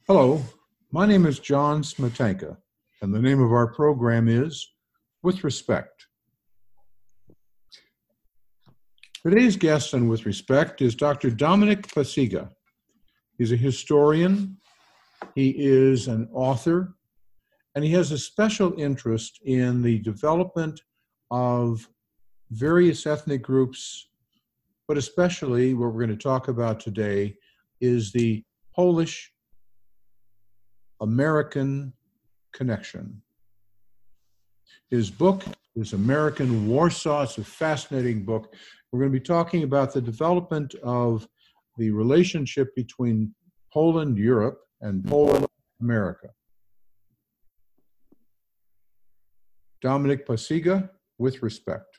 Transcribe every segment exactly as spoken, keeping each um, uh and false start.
Hello, my name is John Smetanka, and the name of our program is With Respect. Today's guest on With Respect is Doctor Dominic Pasiga. He's a historian, he is an author, and he has a special interest in the development of various ethnic groups, but especially what we're going to talk about today is the Polish American connection. His book is American Warsaw. It's a fascinating book. We're going to be talking about the development of the relationship between Poland, Europe, and Poland, America. Dominic Pasiga, With Respect.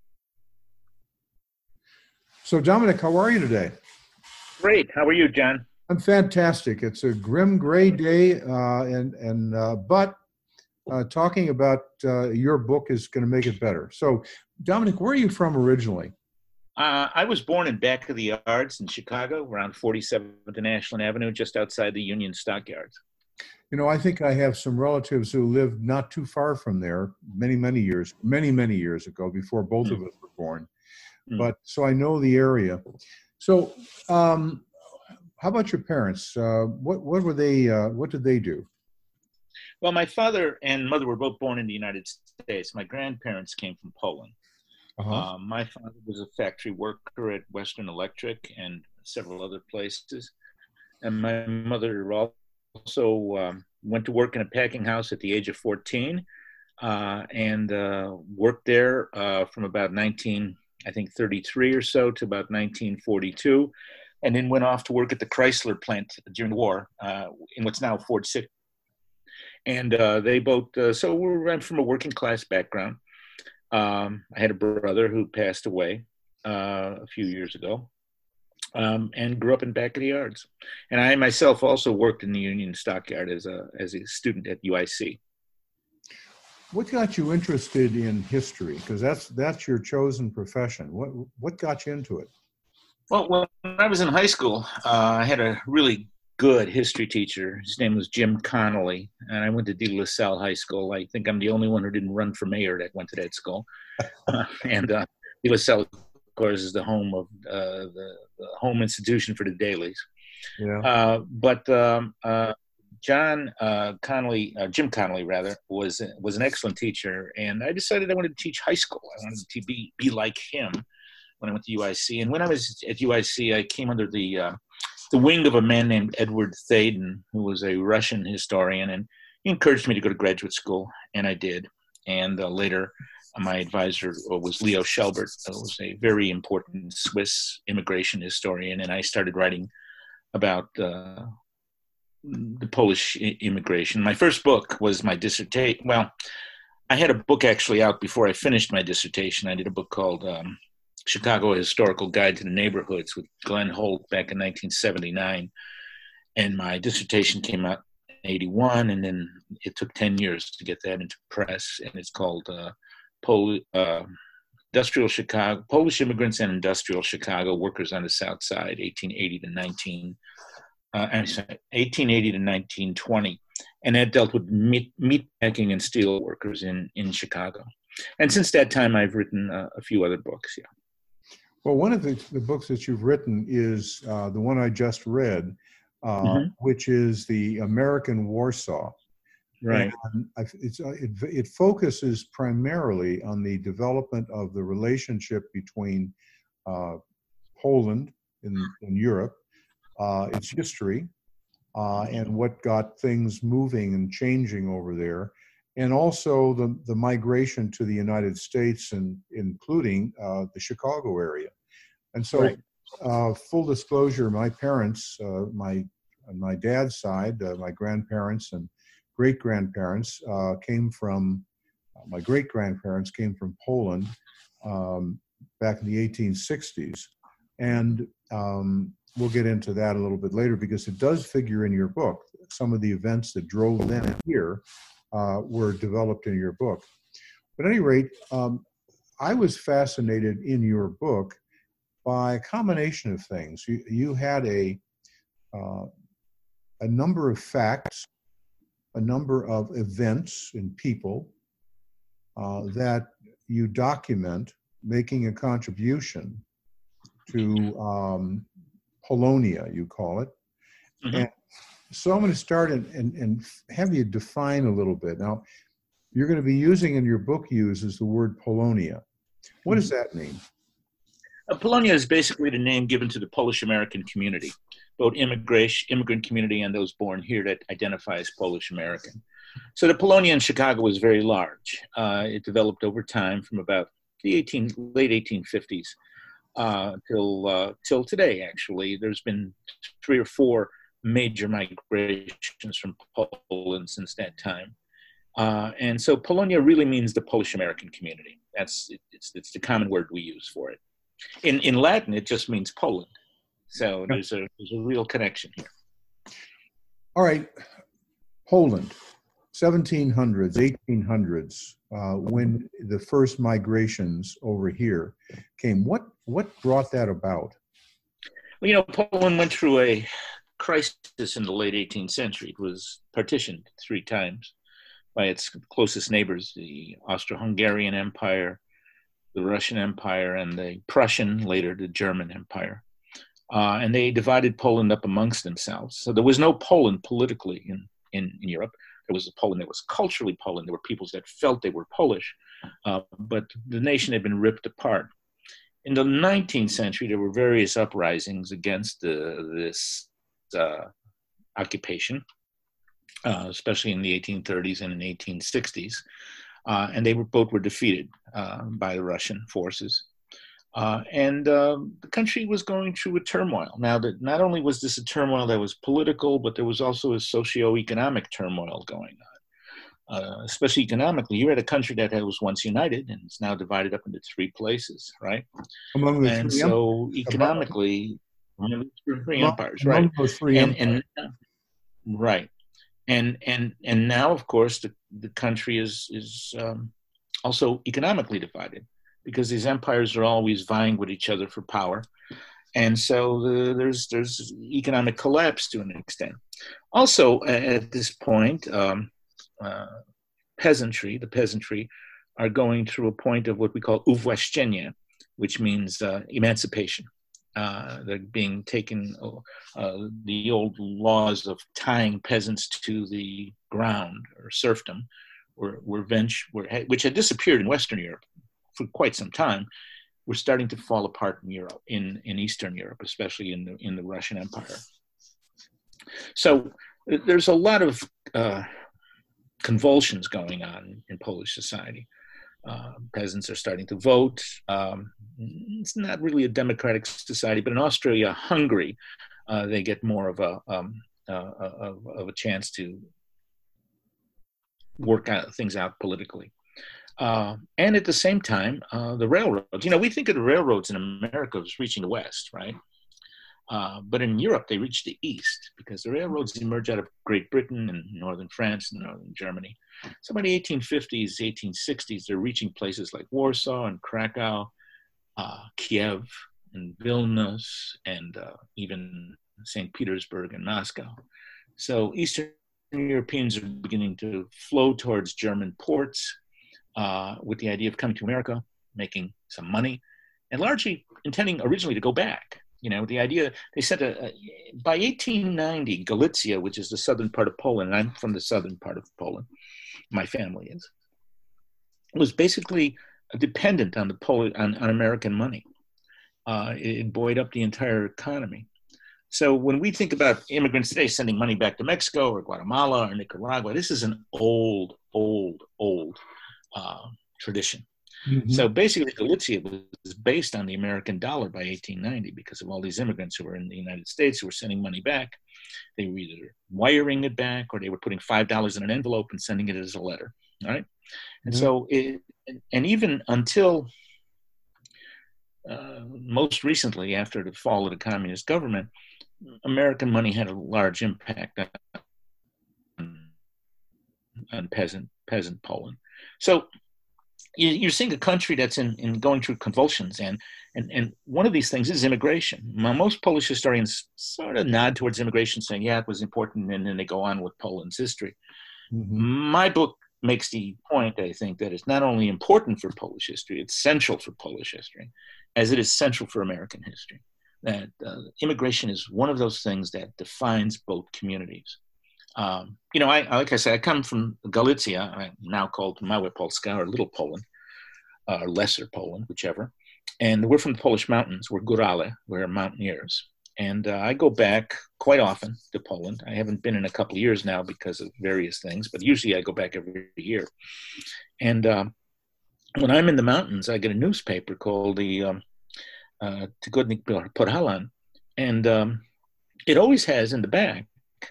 So Dominic, how are you today? Great. How are you, John? I'm fantastic. It's a grim gray day, uh, and and uh, but uh, talking about uh, your book is going to make it better. So, Dominic, where are you from originally? Uh, I was born in Back of the Yards in Chicago, around forty-seventh and Ashland Avenue, just outside the Union Stockyards. You know, I think I have some relatives who lived not too far from there, many many years, many many years ago, before both mm. of us were born. Mm. But so I know the area. So. Um, How about your parents? Uh, what what were they? Uh, what did they do? Well, my father and mother were both born in the United States. My grandparents came from Poland. Uh-huh. Uh, my father was a factory worker at Western Electric and several other places, and my mother also um, went to work in a packing house at the age of fourteen, uh, and uh, worked there uh, from about nineteen, I think, thirty-three or so to about nineteen forty-two. And then went off to work at the Chrysler plant during the war uh, in what's now Ford City. And uh, they both, uh, so we're, I'm from a working class background. Um, I had a brother who passed away uh, a few years ago um, and grew up in Back of the Yards. And I myself also worked in the Union Stockyard as a, as a student at U I C. What got you interested in history? Because that's, that's your chosen profession. What, what got you into it? Well, when I was in high school, uh, I had a really good history teacher. His name was Jim Connolly, and I went to De La Salle High School. I think I'm the only one who didn't run for mayor that went to that school. Uh, and uh, De La Salle, of course, is the home of uh, the, the home institution for the Dailies. Yeah. Uh, but um, uh, John uh, Connolly, uh, Jim Connolly, rather, was was an excellent teacher, and I decided I wanted to teach high school. I wanted to be be like him when I went to U I C. And when I was at U I C, I came under the uh, the wing of a man named Edward Thaden, who was a Russian historian, and he encouraged me to go to graduate school, and I did. And uh, later, uh, my advisor was Leo Schelbert, who was a very important Swiss immigration historian, and I started writing about uh, the Polish I- immigration. My first book was my dissertation. Well, I had a book actually out before I finished my dissertation. I did a book called Um, Chicago: A Historical Guide to the Neighborhoods with Glenn Holt back in nineteen seventy-nine. And my dissertation came out in eighty-one, and then it took ten years to get that into press. And it's called uh, Pol- uh, Industrial Chicago, Polish Immigrants and Industrial Chicago, Workers on the South Side, eighteen eighty to nineteen, uh, I'm sorry, eighteen eighty to nineteen twenty. And that dealt with meat, meat packing and steel workers in, in Chicago. And since that time, I've written uh, a few other books, yeah. Well, one of the, the books that you've written is uh, the one I just read, uh, mm-hmm. which is the American Warsaw. Right. And it's, it, it focuses primarily on the development of the relationship between uh, Poland in, in Europe, uh, its history, uh, and what got things moving and changing over there. And also the, the migration to the United States, and including uh, the Chicago area. And so, right. uh, full disclosure, my parents, uh, my on my dad's side, uh, my grandparents and great-grandparents uh, came from, uh, my great-grandparents came from Poland um, back in the eighteen sixties. And um, we'll get into that a little bit later because it does figure in your book. Some of the events that drove them here Uh, were developed in your book. But at any rate, um, I was fascinated in your book by a combination of things. You, you had a uh, a number of facts, a number of events and people uh, that you document making a contribution to um, Polonia, you call it. Mm-hmm. And so I'm going to start and, and, and have you define a little bit. Now, you're going to be using in your book uses the word Polonia. What does that mean? Uh, Polonia is basically the name given to the Polish-American community, both immigration, immigrant community and those born here that identify as Polish-American. So the Polonia in Chicago was very large. Uh, it developed over time from about the eighteen, late eighteen fifties uh, till, uh, till today, actually. There's been three or four major migrations from Poland since that time. Uh, and so Polonia really means the Polish-American community. That's, it's, it's the common word we use for it. In, in Latin, it just means Poland. So there's a, there's a real connection here. All right, Poland, seventeen hundreds, eighteen hundreds, uh, when the first migrations over here came. What, what brought that about? Well, you know, Poland went through a crisis in the late eighteenth century. It was partitioned three times by its closest neighbors, the Austro-Hungarian Empire, the Russian Empire, and the Prussian, later the German Empire. Uh, and they divided Poland up amongst themselves. So there was no Poland politically in, in, in Europe. There was a Poland that was culturally Poland. There were peoples that felt they were Polish, uh, but the nation had been ripped apart. In the nineteenth century, there were various uprisings against uh, this uh, occupation, uh, especially in the eighteen thirties and in the eighteen sixties. Uh, and they were both were defeated uh, by the Russian forces. Uh, and uh, the country was going through a turmoil. Now, that not only was this a turmoil that was political, but there was also a socio-economic turmoil going on, uh, especially economically. You had a country that was once united and it's now divided up into three places, right? Among the and three so empires. economically, among the three Among, empires, among right? those three and, empires. and right. And and and now, of course, the, the country is is um, also economically divided because these empires are always vying with each other for power, and so the, there's there's economic collapse to an extent. Also, at this point, um, uh, peasantry, the peasantry, are going through a point of what we call uwłaszczenie, which means uh, emancipation. Uh, they're being taken, uh, the old laws of tying peasants to the ground or serfdom, were, were, venge, were which had disappeared in Western Europe for quite some time, were starting to fall apart in Europe, in, in Eastern Europe, especially in the, in the Russian Empire. So there's a lot of uh, convulsions going on in Polish society. Uh, peasants are starting to vote. Um, it's not really a democratic society, but in Austria, Hungary, uh, they get more of a um, uh, of, of a chance to work out things out politically. Uh, and at the same time, uh, the railroads. You know, we think of the railroads in America as reaching the West, right? Uh, but in Europe, they reach the East because the railroads emerge out of Great Britain and northern France and northern Germany. So by the eighteen fifties, eighteen sixties, they're reaching places like Warsaw and Krakow, uh, Kiev and Vilnius, and uh, even Saint Petersburg and Moscow. So Eastern Europeans are beginning to flow towards German ports uh, with the idea of coming to America, making some money, and largely intending originally to go back. You know, the idea, they said uh, by eighteen ninety, Galicia, which is the southern part of Poland, and I'm from the southern part of Poland, my family is, was basically dependent on the Pol- on, on American money. Uh, it buoyed up the entire economy. So when we think about immigrants today sending money back to Mexico or Guatemala or Nicaragua, this is an old, old, old uh, tradition. Mm-hmm. So basically, Galicia was based on the American dollar by eighteen ninety because of all these immigrants who were in the United States who were sending money back. They were either wiring it back or they were putting five dollars in an envelope and sending it as a letter, all right? And mm-hmm. so, it, and even until uh, most recently, after the fall of the communist government, American money had a large impact on, on peasant, peasant Poland. So, you, you're seeing a country that's in, in going through convulsions, and, and and one of these things is immigration. Most Polish historians sort of nod towards immigration, saying, yeah, it was important, and then they go on with Poland's history. Mm-hmm. My book makes the point, I think, that it's not only important for Polish history, it's central for Polish history, as it is central for American history. That uh, immigration is one of those things that defines both communities. Um, you know, I like I said, I come from Galicia, now called Małe Polska, or Little Poland, uh, or Lesser Poland, whichever. And we're from the Polish mountains. We're Górale, we're mountaineers. And uh, I go back quite often to Poland. I haven't been in a couple of years now because of various things, but usually I go back every year. And uh, when I'm in the mountains, I get a newspaper called the um, uh, Tygodnik Podhalan, and um, it always has in the back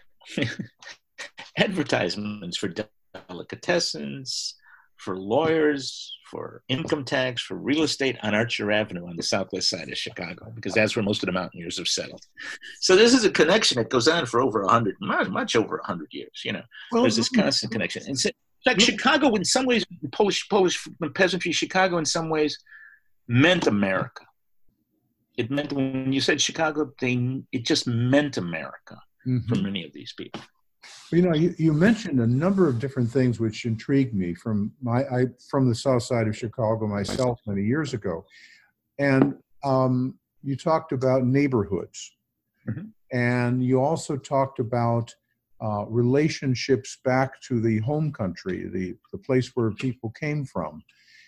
advertisements for delicatessens, for lawyers, for income tax, for real estate on Archer Avenue on the southwest side of Chicago, because that's where most of the mountaineers have settled. So this is a connection that goes on for over a hundred, much over a hundred years. You know, well, there's this constant connection. And so, in fact, Chicago, in some ways, Polish Polish peasantry, Chicago, in some ways, meant America. It meant, when you said Chicago, they it just meant America mm-hmm. for many of these people. You know, you, you mentioned a number of different things which intrigued me from my I from the south side of Chicago myself many years ago, and um, you talked about neighborhoods, mm-hmm. and you also talked about uh, relationships back to the home country, the the place where people came from,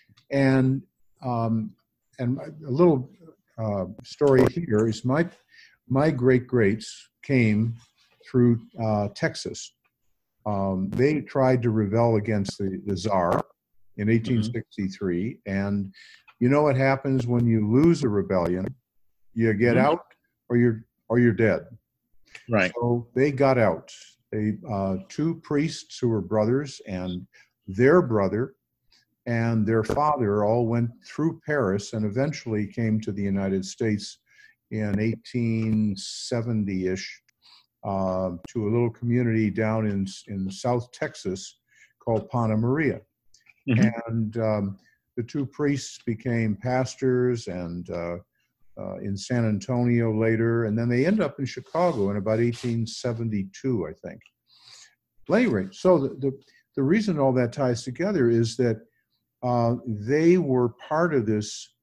and um, and a little uh, story here is my my great greats came through uh, Texas. Um, they tried to rebel against the, the Tsar in eighteen sixty-three. Mm-hmm. And you know what happens when you lose a rebellion? You get mm-hmm. out or you're, or you're dead. Right. So they got out. They, uh, two priests who were brothers, and their brother and their father all went through Paris and eventually came to the United States in eighteen seventy-ish. Uh, to a little community down in in South Texas called Pana Maria. Mm-hmm. And um, the two priests became pastors and uh, uh, in San Antonio later, and then they end up in Chicago in about eighteen seventy-two, I think. At any rate, so the, the, the reason all that ties together is that uh, they were part of this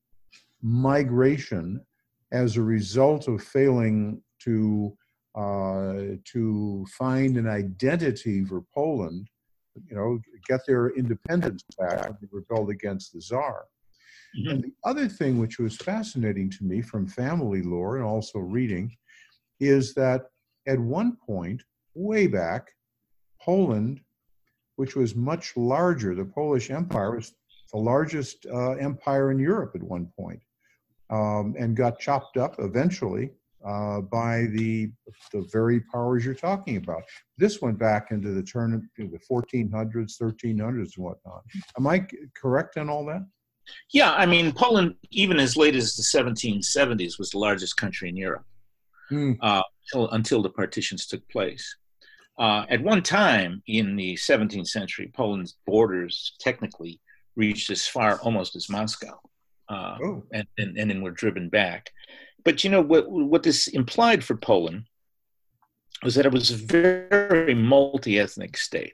migration as a result of failing to Uh, to find an identity for Poland, you know, get their independence back when they rebelled against the Tsar. Mm-hmm. And the other thing which was fascinating to me from family lore and also reading is that at one point, way back, Poland, which was much larger, the Polish Empire was the largest uh, empire in Europe at one point, um, and got chopped up eventually Uh, by the the very powers you're talking about. This went back into the turn of the fourteen hundreds, thirteen hundreds, and whatnot. Am I correct in all that? Yeah, I mean, Poland, even as late as the seventeen seventies, was the largest country in Europe mm. uh, until, until the partitions took place. Uh, at one time in the seventeenth century, Poland's borders technically reached as far almost as Moscow, uh, oh. and, and, and then were driven back. But you know what? What this implied for Poland was that it was a very multi-ethnic state.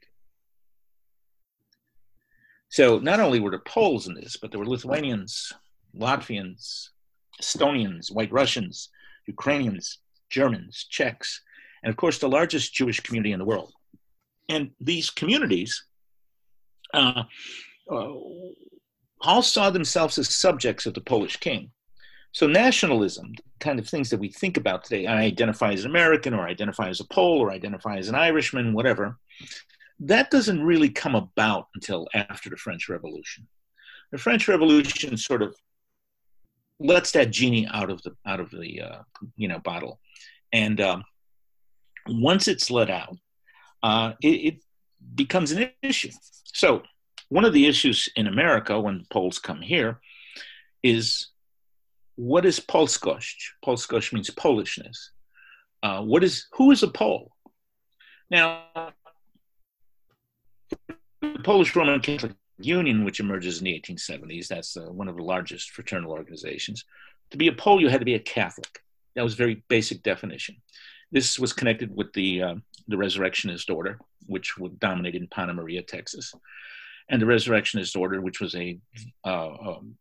So not only were there Poles in this, but there were Lithuanians, Latvians, Estonians, White Russians, Ukrainians, Germans, Czechs, and of course the largest Jewish community in the world. And these communities uh, uh, all saw themselves as subjects of the Polish king. So nationalism, the kind of things that we think about today, I identify as American, or identify as a Pole, or identify as an Irishman, whatever, that doesn't really come about until after the French Revolution. The French Revolution sort of lets that genie out of the out of the uh, you know bottle, and um, once it's let out, uh, it, it becomes an issue. So one of the issues in America when Poles come here is, what is Polskość? Polskość means Polishness. Uh, what is, who is a Pole? Now, the Polish Roman Catholic Union, which emerges in the eighteen seventies, that's uh, one of the largest fraternal organizations. To be a Pole, you had to be a Catholic. That was a very basic definition. This was connected with the uh, the Resurrectionist Order, which would dominate in Pana Maria, Texas, and the Resurrectionist Order, which was a uh, um,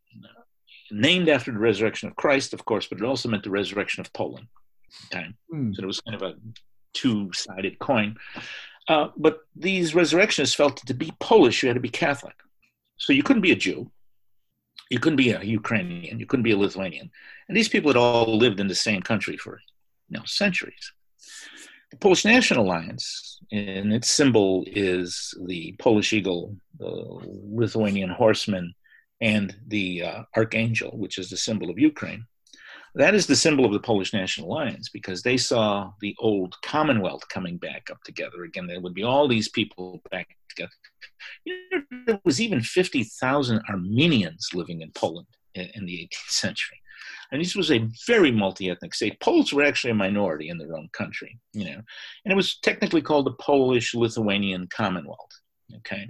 named after the resurrection of Christ, of course, but it also meant the resurrection of Poland. Okay, mm. So it was kind of a two-sided coin. Uh, but these resurrectionists felt that to be Polish, you had to be Catholic. So you couldn't be a Jew. You couldn't be a Ukrainian. You couldn't be a Lithuanian. And these people had all lived in the same country for you know, centuries. The Polish National Alliance, and its symbol is the Polish eagle, the Lithuanian horseman, and the uh, archangel, which is the symbol of Ukraine. That is the symbol of the Polish National Alliance, because they saw the old Commonwealth coming back up together again. There would be all these people back together. You know, there was even fifty thousand Armenians living in Poland in, in the eighteenth century. And this was a very multi-ethnic state. Poles were actually a minority in their own country, you know, and it was technically called the Polish-Lithuanian Commonwealth, okay?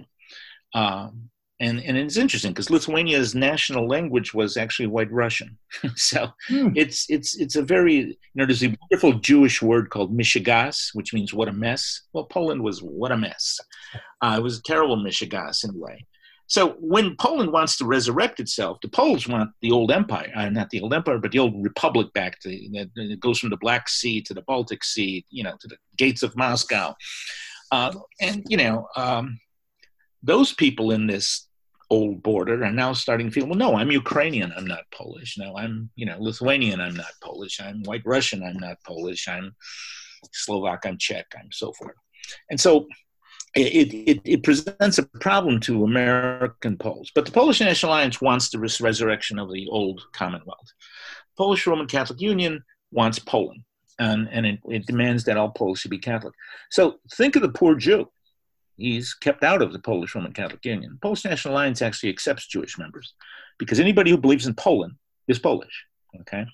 Um, And, and it's interesting because Lithuania's national language was actually White Russian. so mm. it's it's it's a very, you know, there's a wonderful Jewish word called mishigas, which means what a mess. Well, Poland was what a mess. Uh, it was a terrible mishigas in a way. So when Poland wants to resurrect itself, the Poles want the old empire, uh, not the old empire, but the old republic back. To, it goes from the Black Sea to the Baltic Sea, you know, to the gates of Moscow. Uh, and, you know, um, those people in this old border are now starting to feel, well, no, I'm Ukrainian, I'm not Polish. No, I'm, you know, Lithuanian, I'm not Polish. I'm White Russian, I'm not Polish. I'm Slovak, I'm Czech, I'm so forth. And so it, it, it presents a problem to American Poles. But the Polish National Alliance wants the res- resurrection of the old Commonwealth. Polish Roman Catholic Union wants Poland, and, and it, it demands that all Poles should be Catholic. So think of the poor Jew. He's kept out of the Polish Roman Catholic Union. The Polish National Alliance actually accepts Jewish members because anybody who believes in Poland is Polish, okay?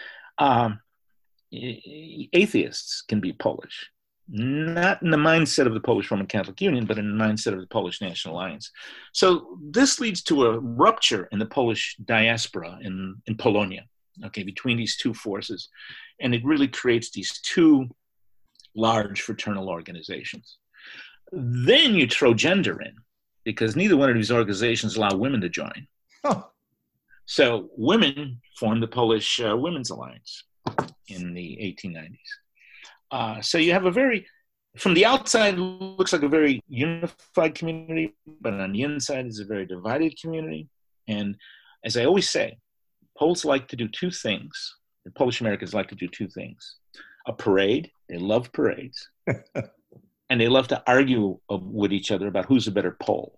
Um, atheists can be Polish, not in the mindset of the Polish Roman Catholic Union, but in the mindset of the Polish National Alliance. So this leads to a rupture in the Polish diaspora in, in Polonia, okay, between these two forces. And it really creates these two large fraternal organizations. Then you throw gender in, because neither one of these organizations allow women to join. Oh. So women formed the Polish uh, Women's Alliance in the eighteen nineties. Uh, so you have a very, from the outside, it looks like a very unified community, but on the inside is a very divided community. And as I always say, Poles like to do two things. The Polish Americans like to do two things. A parade, they love parades. And they love to argue with each other about who's a better Pole.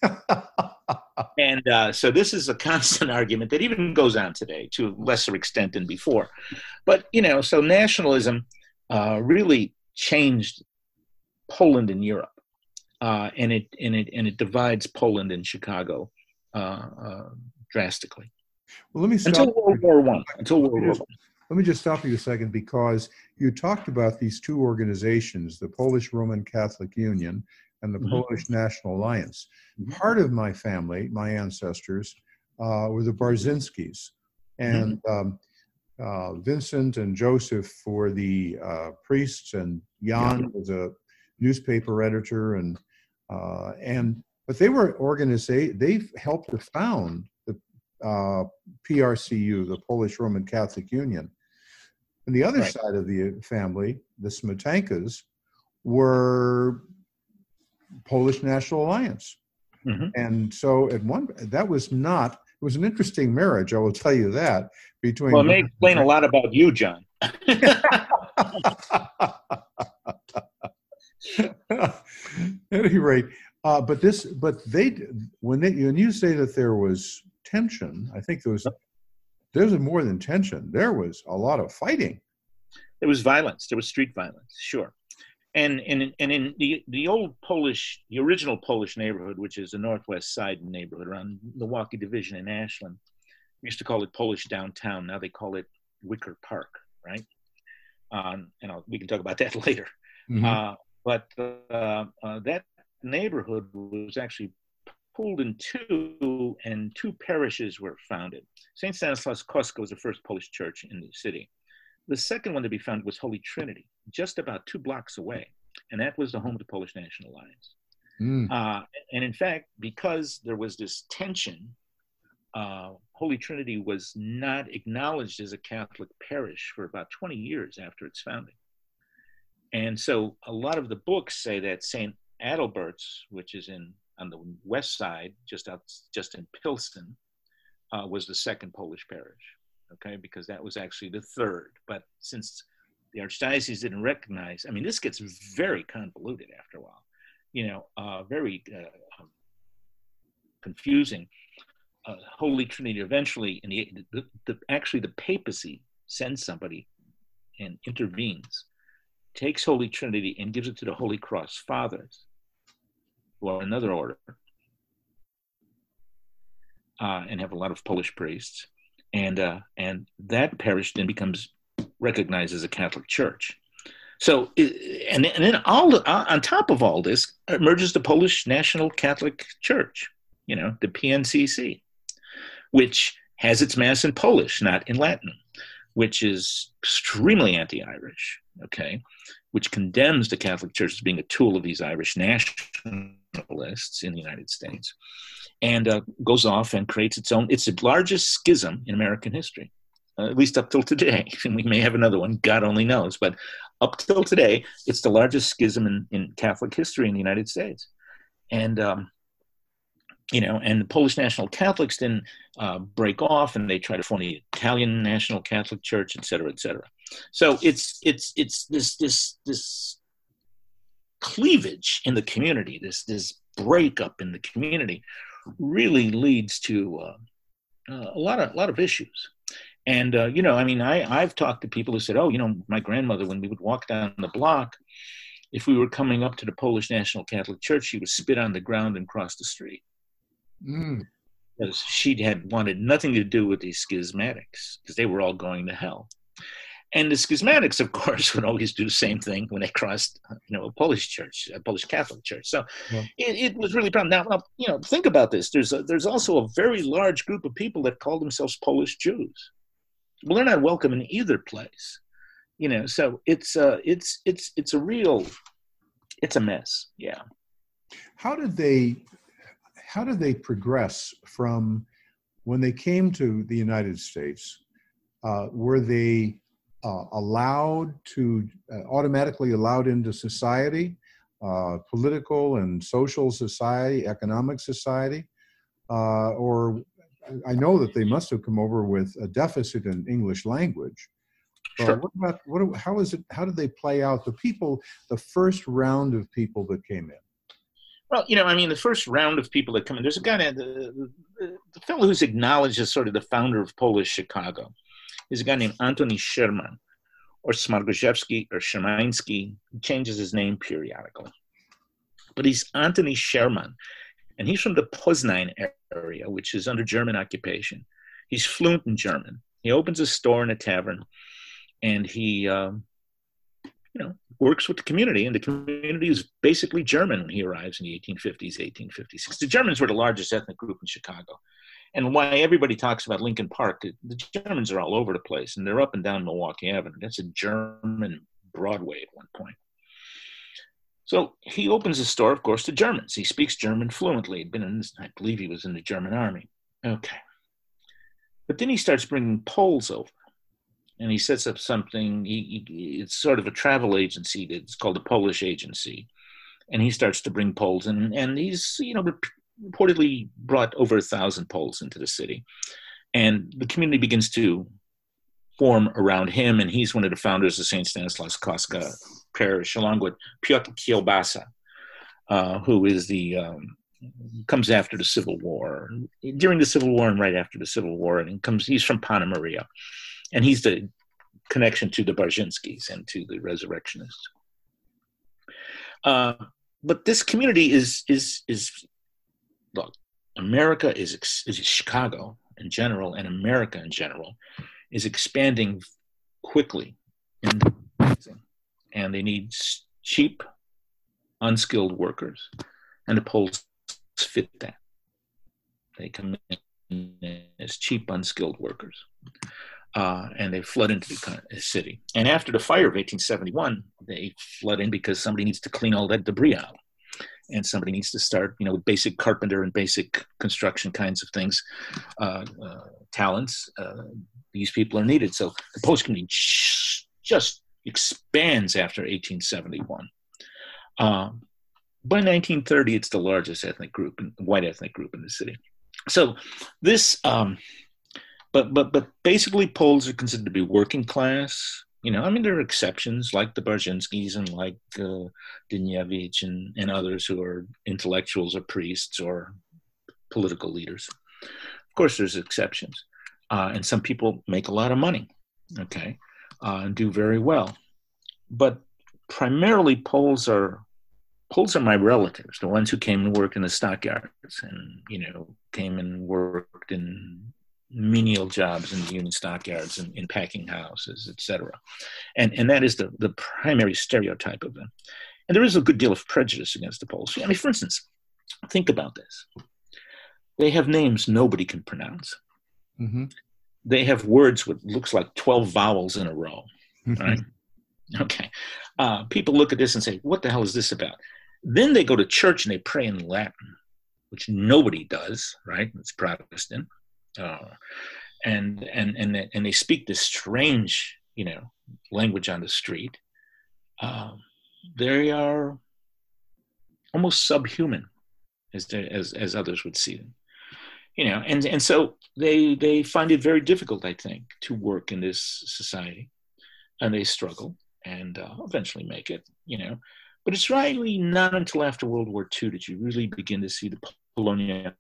and uh, so this is a constant argument that even goes on today to a lesser extent than before. But, you know, so nationalism uh, really changed Poland in Europe. Uh, and, it, and, it, and it divides Poland and Chicago uh, uh, drastically. Well, let me stop. Until World War One. Until World War One. Let me just stop you a second, because you talked about these two organizations, the Polish Roman Catholic Union and the mm-hmm. Polish National Alliance. Mm-hmm. Part of my family, my ancestors, uh, were the Barzinskis. And mm-hmm. um, uh, Vincent and Joseph were the uh, priests, and Jan yeah. was a newspaper editor. And, uh, and but they were organization, they helped to found the uh, P R C U, the Polish Roman Catholic Union. And the other right. side of the family, the Smetankas, were Polish National Alliance. Mm-hmm. And so at one, that was not, it was an interesting marriage, I will tell you that. Between well, it may explain a lot about you, John. At any rate, uh, but this, but they, when they, when you say that there was tension, I think there was, there was more than tension. There was a lot of fighting. There was violence. There was street violence, sure. And and and in the the old Polish, the original Polish neighborhood, which is the Northwest Side neighborhood around Milwaukee Division in Ashland, we used to call it Polish Downtown. Now they call it Wicker Park, right? Um, and I'll, we can talk about that later. Mm-hmm. Uh, but uh, uh, that neighborhood was actually pooled in two, and two parishes were founded. Saint Stanislaus Kostka was the first Polish church in the city. The second one to be founded was Holy Trinity, just about two blocks away, and that was the home of the Polish National Alliance. Mm. Uh, and in fact, because there was this tension, uh, Holy Trinity was not acknowledged as a Catholic parish for about twenty years after its founding. And so a lot of the books say that Saint Adalbert's, which is in on the west side, just out, just in Pilsen, uh, was the second Polish parish, okay? Because that was actually the third. But since the archdiocese didn't recognize, I mean, this gets very convoluted after a while, you know, uh, very uh, confusing. Uh, Holy Trinity eventually, in the, the, the actually the papacy sends somebody and intervenes, takes Holy Trinity and gives it to the Holy Cross Fathers, who are another order, uh, and have a lot of Polish priests. And uh, and that parish then becomes recognized as a Catholic church. So, and, and then all uh, on top of all this emerges the Polish National Catholic Church, you know, the P N C C, which has its mass in Polish, not in Latin, which is extremely anti-Irish, okay, which condemns the Catholic Church as being a tool of these Irish nationalists in the United States, and uh, goes off and creates its own, it's the largest schism in American history, uh, at least up till today. And we may have another one, God only knows, but up till today, it's the largest schism in, in Catholic history in the United States. And, um, you know, and the Polish National Catholics then uh, break off and they try to form the Italian National Catholic Church, et cetera, et cetera. So it's it's it's this this this cleavage in the community, this this breakup in the community, really leads to uh, uh, a lot of a lot of issues. And uh, you know, I mean, I I've talked to people who said, oh, you know, my grandmother, when we would walk down the block, if we were coming up to the Polish National Catholic Church, she would spit on the ground and cross the street. Mm. Because she had wanted nothing to do with these schismatics, because they were all going to hell. And the schismatics, of course, would always do the same thing when they crossed, you know, a Polish church, a Polish Catholic church. So yeah. it, it was really a problem. Now, now, you know, think about this. There's a, there's also a very large group of people that call themselves Polish Jews. Well, they're not welcome in either place, you know. So it's uh, it's it's it's a real, it's a mess. Yeah. How did they? How did they progress from when they came to the United States? Uh, were they uh, allowed to, uh, automatically allowed into society, uh, political and social society, economic society? Uh, or I know that they must have come over with a deficit in English language. Sure. Uh, what about, what, how is it, how did they play out the people, the first round of people that came in? Well, you know, I mean, the first round of people that come in, there's a guy, the, the, the fellow who's acknowledged as sort of the founder of Polish Chicago is a guy named Antoni Sherman, or Smargoszewski, or Shermański. He changes his name periodically. But he's Antoni Sherman, and he's from the Poznań area, which is under German occupation. He's fluent in German. He opens a store and a tavern, and he... Um, you know, works with the community, and the community is basically German when he arrives in the eighteen fifties, eighteen fifty-six. The Germans were the largest ethnic group in Chicago. And why everybody talks about Lincoln Park, the Germans are all over the place, and they're up and down Milwaukee Avenue. That's a German Broadway at one point. So he opens a store, of course, to Germans. He speaks German fluently. He'd been in this, I believe he was in the German army. Okay. But then he starts bringing Poles over. And he sets up something, he, he, it's sort of a travel agency that's called the Polish Agency. And he starts to bring Poles in, and he's, you know, reportedly brought over a thousand Poles into the city. And the community begins to form around him, and he's one of the founders of Saint Stanislaus Kostka Parish, along with Piotr Kielbasa, uh, who is the, um, comes after the Civil War, during the Civil War and right after the Civil War, and he comes, he's from Panna Maria. And he's the connection to the Barzynskis and to the Resurrectionists. Uh, but this community is, is, is look, America is, is Chicago in general, and America in general is expanding quickly. And they need cheap, unskilled workers. And the Poles fit that. They come in as cheap, unskilled workers. Uh, and they flood into the city. And after the fire of eighteen seventy-one, they flood in because somebody needs to clean all that debris out. And somebody needs to start, you know, with basic carpenter and basic construction kinds of things, uh, uh, talents. Uh, these people are needed. So the Polish community just expands after eighteen seventy-one. Um, by nineteen thirty, it's the largest ethnic group, white ethnic group in the city. So this, um, but but but basically, Poles are considered to be working class. You know, I mean, there are exceptions like the Barzinskis and like uh, Dyniewicz and, and others who are intellectuals or priests or political leaders. Of course, there's exceptions. Uh, and some people make a lot of money, okay, uh, and do very well. But primarily, Poles are Poles are my relatives, the ones who came and worked in the stockyards and, you know, came and worked in menial jobs in the Union stockyards and in packing houses, et cetera. And, and that is the, the primary stereotype of them. And there is a good deal of prejudice against the Poles. I mean, for instance, think about this. They have names nobody can pronounce. Mm-hmm. They have words with looks like twelve vowels in a row, mm-hmm. right? Okay. Uh, people look at this and say, what the hell is this about? Then they go to church and they pray in Latin, which nobody does, right? It's Protestant. Uh, and, and, and, they, and they speak this strange, you know, language on the street. Uh, they are almost subhuman, as, as, as others would see them. You know, and, and so they, they find it very difficult, I think, to work in this society. And they struggle and uh, eventually make it, you know. But it's really not until after World War Two that you really begin to see the Polonia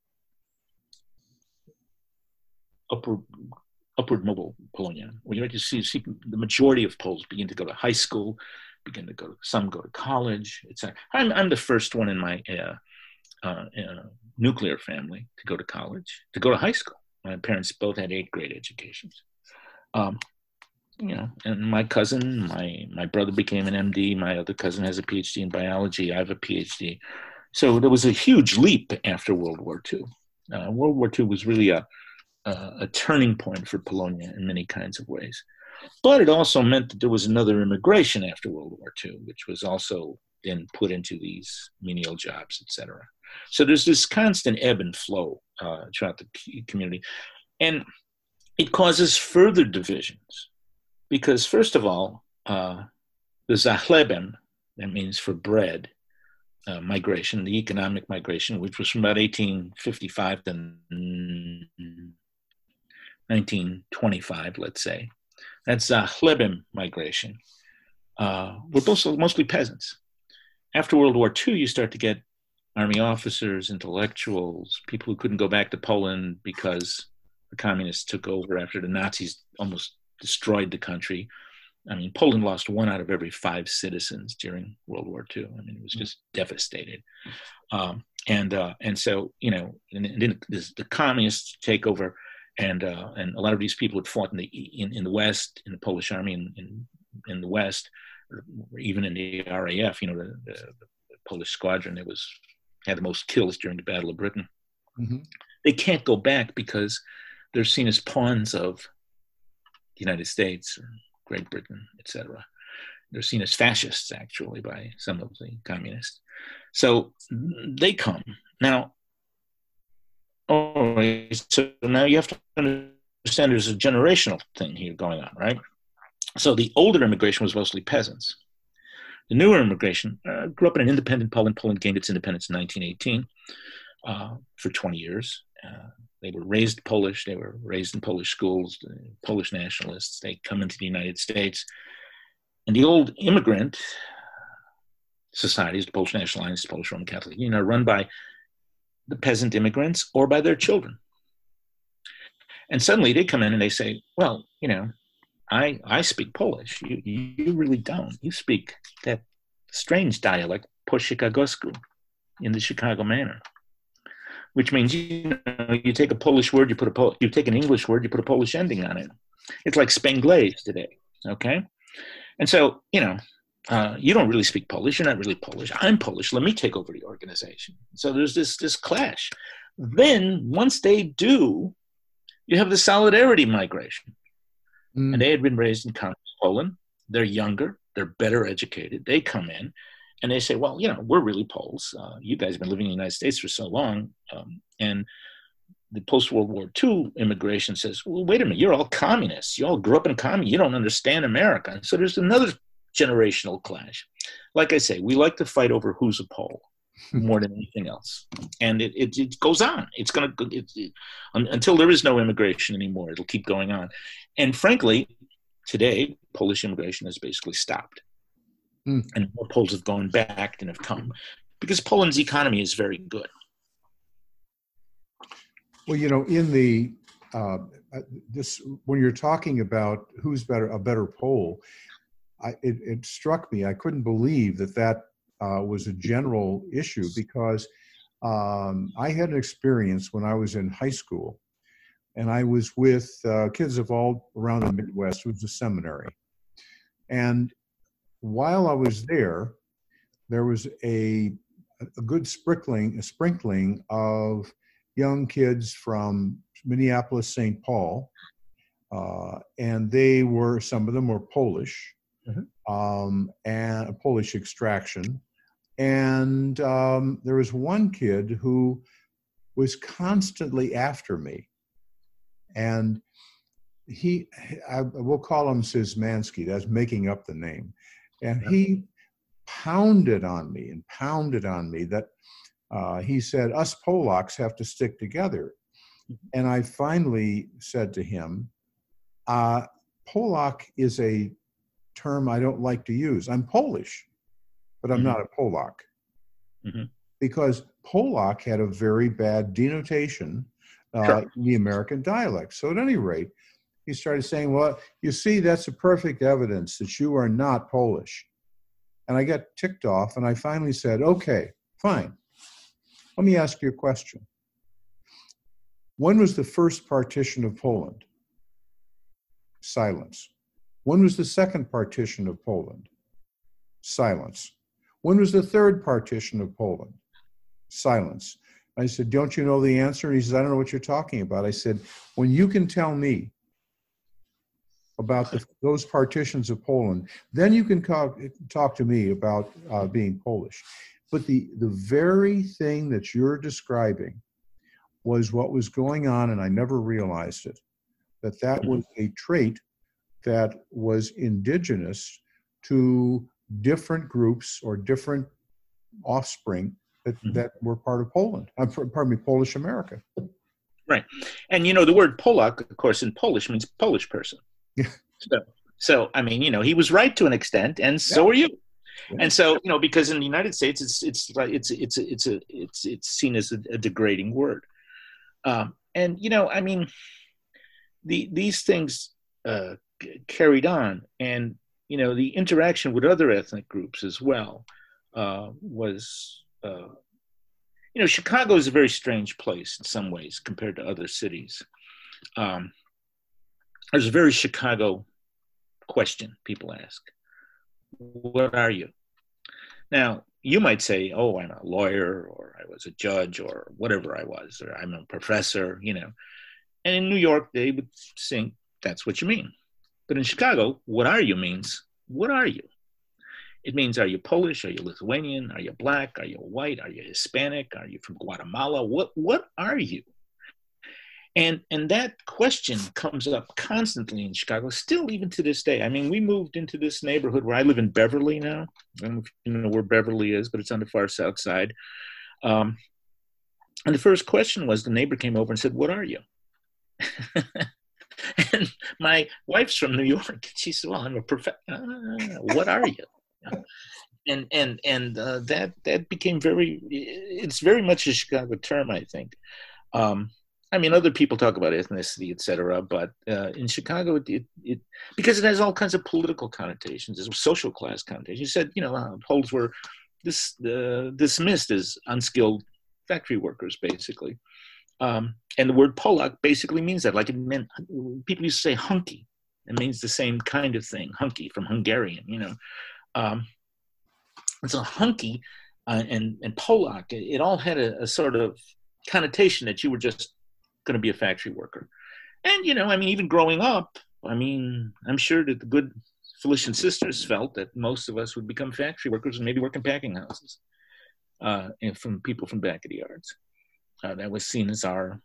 upward, upward mobile Polonia, where you actually see, see the majority of Poles begin to go to high school, begin to go, some go to college, et cetera. I'm, I'm the first one in my uh, uh, uh, nuclear family to go to college, to go to high school. My parents both had eighth grade educations. Um, you know, and my cousin, my my brother became an M D. My other cousin has a P H D in biology. I have a P H D. So there was a huge leap after World War Two. Uh, World War Two was really a, a a turning point for Polonia in many kinds of ways. But it also meant that there was another immigration after World War Two, which was also then put into these menial jobs, et cetera. So there's this constant ebb and flow uh, throughout the community. And it causes further divisions. Because first of all, uh, the Zachleben, that means for bread, uh, migration, the economic migration, which was from about eighteen fifty-five to nineteen twenty-five, let's say, that Zachleben migration, uh, were also mostly peasants. After World War Two, you start to get army officers, intellectuals, people who couldn't go back to Poland because the communists took over after the Nazis almost destroyed the country. I mean, Poland lost one out of every five citizens during World War Two. I mean, it was just devastated. Um, and uh, and so, you know, and, and then this, the communists take over, and uh, and a lot of these people had fought in the in, in the West, in the Polish army in, in, in the West, or even in the R A F, you know, the, the, the Polish squadron that was had the most kills during the Battle of Britain. Mm-hmm. They can't go back because they're seen as pawns of the United States, or Great Britain, et cetera. They're seen as fascists, actually, by some of the communists. So they come. Now, all right, so now you have to understand there's a generational thing here going on, right? So the older immigration was mostly peasants. The newer immigration uh, grew up in an independent Poland. Poland gained its independence in nineteen eighteen uh, for twenty years. Uh, They were raised Polish. They were raised in Polish schools, Polish nationalists. They come into the United States. And the old immigrant societies, the Polish National Alliance, the Polish Roman Catholic Union, are run by the peasant immigrants or by their children. And suddenly they come in and they say, well, you know, I, I speak Polish. You, you really don't. You speak that strange dialect, po chicagosku, in the Chicago manner. Which means, you know, you take a Polish word, you put a Pol- you take an English word, you put a Polish ending on it. It's like Spanglish today, okay? And so, you know, uh, you don't really speak Polish. You're not really Polish. I'm Polish. Let me take over the organization. So there's this this clash. Then once they do, you have the solidarity migration. Mm. And they had been raised in communist Poland. They're younger. They're better educated. They come in and they say, well, you know, we're really Poles. Uh, you guys have been living in the United States for so long. Um, and the post-World War Two immigration says, well, wait a minute, you're all communists. You all grew up in communism. You don't understand America. And so there's another generational clash. Like I say, we like to fight over who's a Pole more than anything else. And it, it, it goes on. It's going to, it, it, until there is no immigration anymore, it'll keep going on. And frankly, today, Polish immigration has basically stopped. Mm. And more Poles have gone back than have come because Poland's economy is very good. Well, you know, in the, uh, this, when you're talking about who's better, a better Pole, I, it, it struck me, I couldn't believe that that uh, was a general issue because um, I had an experience when I was in high school and I was with uh, kids of all around the Midwest. It was a seminary. And while I was there, there was a, a good sprinkling, a sprinkling of young kids from Minneapolis, Saint Paul, uh, and they were, some of them were Polish, mm-hmm. um, and a Polish extraction. And um, there was one kid who was constantly after me. And he, I will call him Szymanski, that's making up the name. And he pounded on me and pounded on me that uh, he said, us Polacks have to stick together. And I finally said to him, uh, Polak is a term I don't like to use. I'm Polish, but I'm mm-hmm. not a Polak. Mm-hmm. Because Polak had a very bad denotation uh, sure. in the American dialect. So at any rate, he started saying, well, you see, that's a perfect evidence that you are not Polish. And I got ticked off and I finally said, okay, fine. Let me ask you a question. When was the first partition of Poland? Silence. When was the second partition of Poland? Silence. When was the third partition of Poland? Silence. I said, don't you know the answer? And he says, I don't know what you're talking about. I said, when you can tell me about the, those partitions of Poland, then you can talk, talk to me about uh, being Polish. But the, the very thing that you're describing was what was going on, and I never realized it, that that was a trait that was indigenous to different groups or different offspring that, mm-hmm. that were part of Poland, uh, pardon me, Polish America. Right. And, you know, the word Polak, of course, in Polish means Polish person. Yeah. So, so, I mean, you know, he was right to an extent, and so yeah. are you. Yeah. And so, you know, because in the United States, it's it's like it's it's it's a it's it's seen as a, a degrading word. Um, and you know, I mean, the these things uh, c- carried on, and you know, the interaction with other ethnic groups as well uh, was, uh, you know, Chicago is a very strange place in some ways compared to other cities. Um, there's a very Chicago question people ask: what are you? Now, you might say, oh, I'm a lawyer, or I was a judge, or whatever I was, or I'm a professor, you know. And in New York, they would think that's what you mean. But in Chicago, what are you means, what are you? It means, are you Polish? Are you Lithuanian? Are you black? Are you white? Are you Hispanic? Are you from Guatemala? What, what are you? And and that question comes up constantly in Chicago, still even to this day. I mean, we moved into this neighborhood where I live in Beverly now. I don't know if you know where Beverly is, but it's on the far south side. Um, and the first question was, the neighbor came over and said, what are you? And my wife's from New York. She said, well, I'm a professor. Uh, what are you? And and and uh, that that became very, it's very much a Chicago term, I think. Um, I mean, other people talk about ethnicity, et cetera, but uh, in Chicago, it, it, it because it has all kinds of political connotations, there's social class connotations. You said, you know, uh, Poles were dis, uh, dismissed as unskilled factory workers, basically. Um, and the word Polak basically means that, like it meant, people used to say hunky. It means the same kind of thing, hunky, from Hungarian, you know. Um, and so hunky uh, and, and Polak, it, it all had a, a sort of connotation that you were just going to be a factory worker. And, you know, I mean, even growing up, I mean, I'm sure that the good Felician sisters felt that most of us would become factory workers and maybe work in packing houses, uh, and from people from back of the yards. Uh, that was seen as our,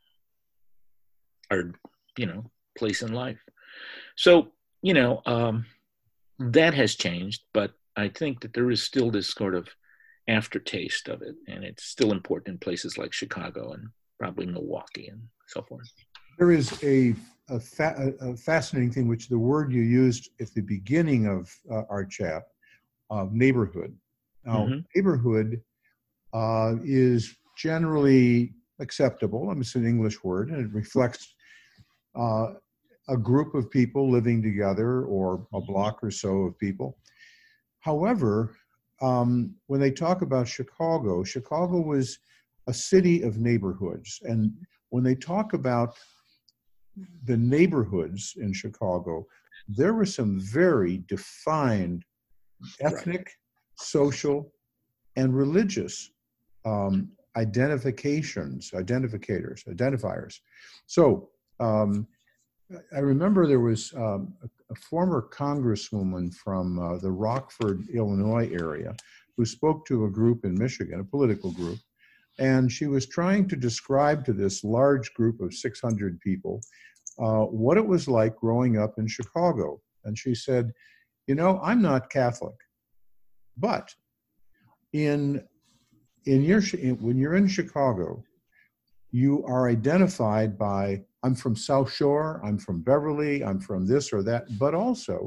our, you know, place in life. So, you know, um, that has changed, but I think that there is still this sort of aftertaste of it, and it's still important in places like Chicago and probably Milwaukee and so forth. There is a, a, fa- a fascinating thing, which the word you used at the beginning of uh, our chat, uh, neighborhood. Now, Mm-hmm. neighborhood uh, is generally acceptable. I mean, it's an English word, and it reflects uh, a group of people living together or a block or so of people. However, um, when they talk about Chicago, Chicago was a city of neighborhoods. And when they talk about the neighborhoods in Chicago, there were some very defined ethnic, right. social, and religious um, identifications, identificators, identifiers. So um, I remember there was um, a, a former congresswoman from uh, the Rockford, Illinois area who spoke to a group in Michigan, a political group, and she was trying to describe to this large group of six hundred people uh, what it was like growing up in Chicago. And she said, you know, I'm not Catholic, but in, in your, when you're in Chicago, you are identified by, I'm from South Shore, I'm from Beverly, I'm from this or that, but also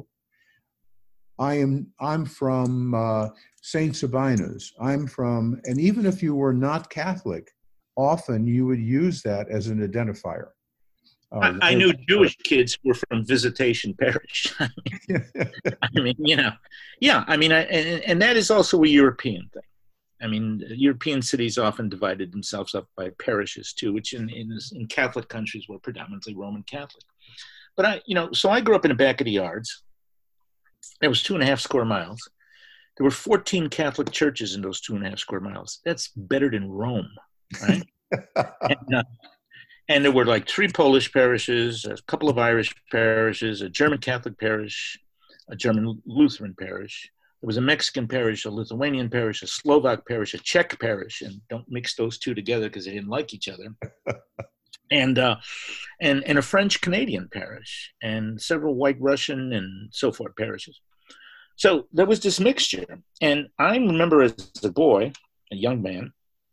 I am, I'm from uh, Saint Sabina's, I'm from, and even if you were not Catholic, often you would use that as an identifier. Uh, I, I knew Jewish kids who were from Visitation Parish. I mean, you know, yeah, I mean, I, and, and that is also a European thing. I mean, European cities often divided themselves up by parishes too, which in, in, in Catholic countries were predominantly Roman Catholic. But I, you know, so I grew up in the back of the yards. It was two and a half square miles. There were fourteen Catholic churches in those two and a half square miles. That's better than Rome, right? and, uh, and there were like three Polish parishes, a couple of Irish parishes, a German Catholic parish, a German Lutheran parish. There was a Mexican parish, a Lithuanian parish, a Slovak parish, a Czech parish, and don't mix those two together because they didn't like each other. and, uh, and and a French Canadian parish, and several White Russian and so forth parishes. So there was this mixture. And I remember as a boy, a young man,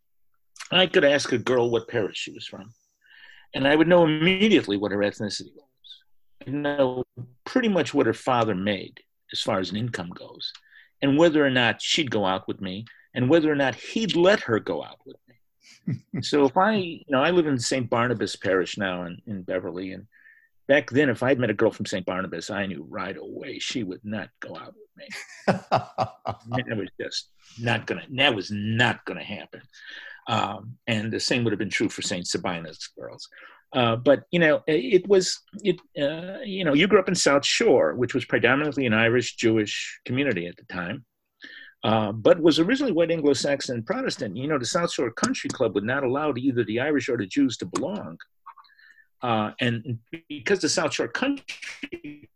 I could ask a girl what parish she was from. And I would know immediately what her ethnicity was. I know pretty much what her father made as far as an income goes, and whether or not she'd go out with me, and whether or not he'd let her go out with me. So if I, you know, I live in Saint Barnabas Parish now in, in Beverly, and back then, if I'd met a girl from Saint Barnabas, I knew right away she would not go out with me. That was just not gonna. That was not gonna happen. Um, and the same would have been true for Saint Sabina's girls. Uh, but, you know, it was, it. Uh, you know, you grew up in South Shore, which was predominantly an Irish Jewish community at the time, uh, but was originally white Anglo-Saxon and Protestant. You know, the South Shore Country Club would not allow either the Irish or the Jews to belong. Uh, and because the South Shore Country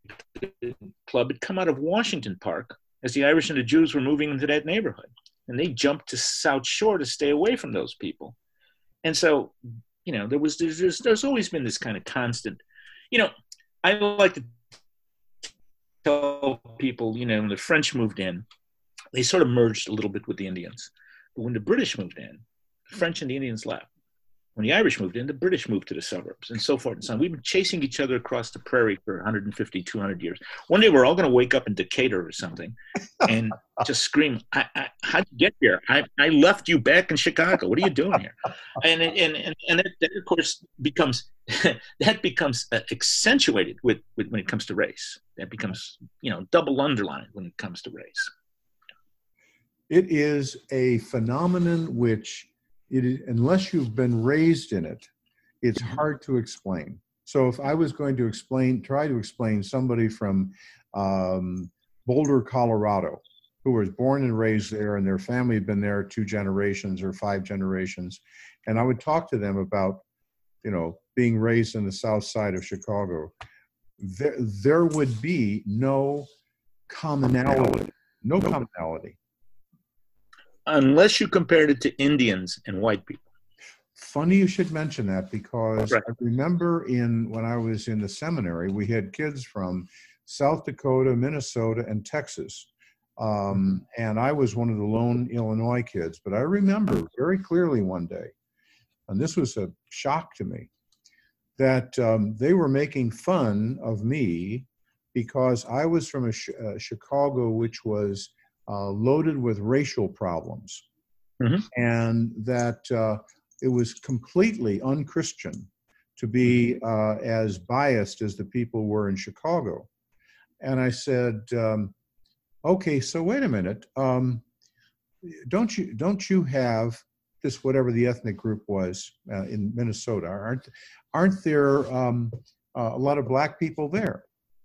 Club had come out of Washington Park as the Irish and the Jews were moving into that neighborhood. And they jumped to South Shore to stay away from those people. And so, you know, there was, there's, there's always been this kind of constant, you know, I like to tell people, you know, when the French moved in, they sort of merged a little bit with the Indians. But when the British moved in, the French and the Indians left. When the Irish moved in, the British moved to the suburbs, and so forth and so on. We've been chasing each other across the prairie for one hundred fifty, two hundred years. One day we're all going to wake up in Decatur or something and just scream, I, I, how'd you get here? I, I left you back in Chicago. What are you doing here? And and and, and that, that, of course, becomes that becomes accentuated with, with when it comes to race. That becomes, you know, double underlined when it comes to race. It is a phenomenon which, it is, unless you've been raised in it, it's hard to explain. So if I was going to explain, try to explain somebody from um, Boulder, Colorado, who was born and raised there, and their family had been there two generations or five generations. And I would talk to them about, you know, being raised in the South Side of Chicago. There, there would be no commonality, no commonality. Unless you compared it to Indians and white people. Funny you should mention that, because Right. I remember in when I was in the seminary, we had kids from South Dakota, Minnesota, and Texas. Um, and I was one of the lone Illinois kids. But I remember very clearly one day, and this was a shock to me, that um, they were making fun of me because I was from a, uh, Chicago, which was uh, loaded with racial problems. Mm-hmm. And that uh, it was completely un-Christian to be uh, as biased as the people were in Chicago. And I said, um, okay, so wait a minute. Um, don't you don't you have this, whatever the ethnic group was uh, in Minnesota? Aren't aren't there um, uh, a lot of black people there?